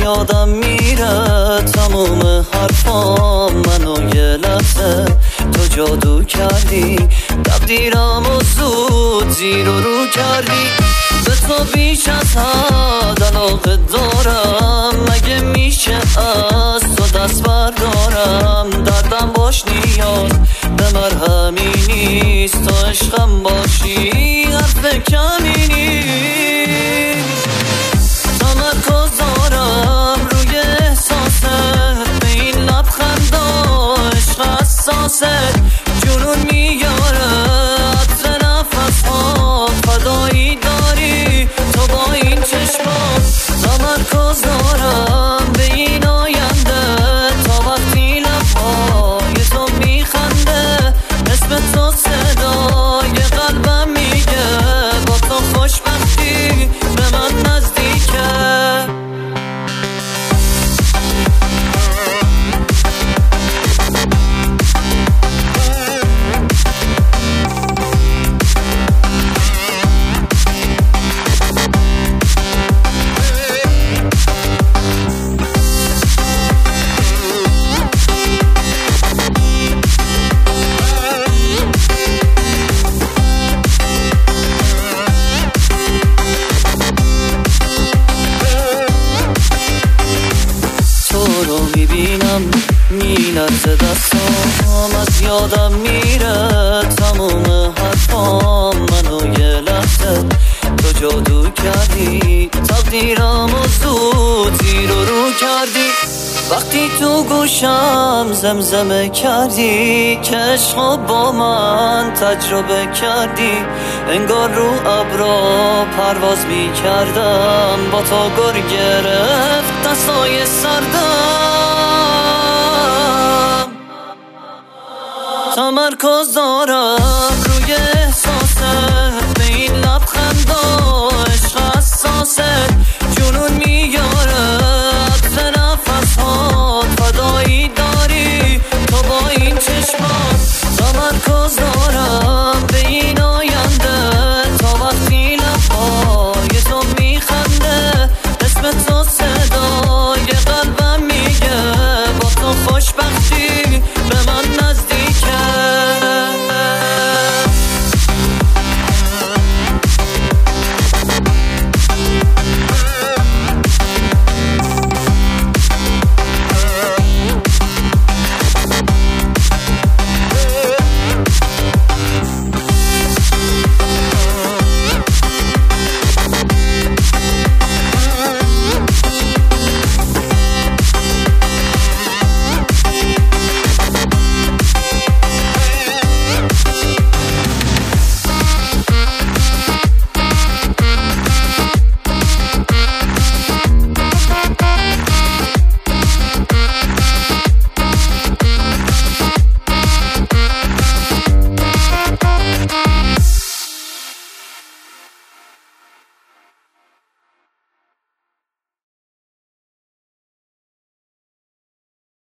یادم میره تموم حرفام، منو یه لحظه تو جادو کردی، تقدیرمو زود زیر و رو کردی. به تو بیش از حد علاقه دارم، مگه میشه از تو دست بردارم؟ دردم باش نیاز به مرهمی نیست، تو عشقم باشی حرف کمی نیست. تمرکز دارم روی احساسه، به این لبخندا عشق حساسه، جنون میاره عطر نفس ها، فدایی داری تو با این چشمات. تمرکز دارم به این آینده تا وقتی لبهای تو میخنده، اسم تو صدای قلبم میگه با تو خوشبختی به من نزدیکه. میبینم میلرزه دستام، از یادم میره تموم حرفام، منو یه لحظه تو جادو کردی، تقدیرمو زود زیر و رو کردی. وقتی تو گوشم زمزمه کردی که عشقو با من تجربه کردی، انگار رو ابرا پرواز میکردم، با تو گر گرفت دستای سردم. تمرکز دارم روی احساسه، به این لبخندا عشق حساسه، جنون میاره عطر نفس ها، فدایی داری تو با این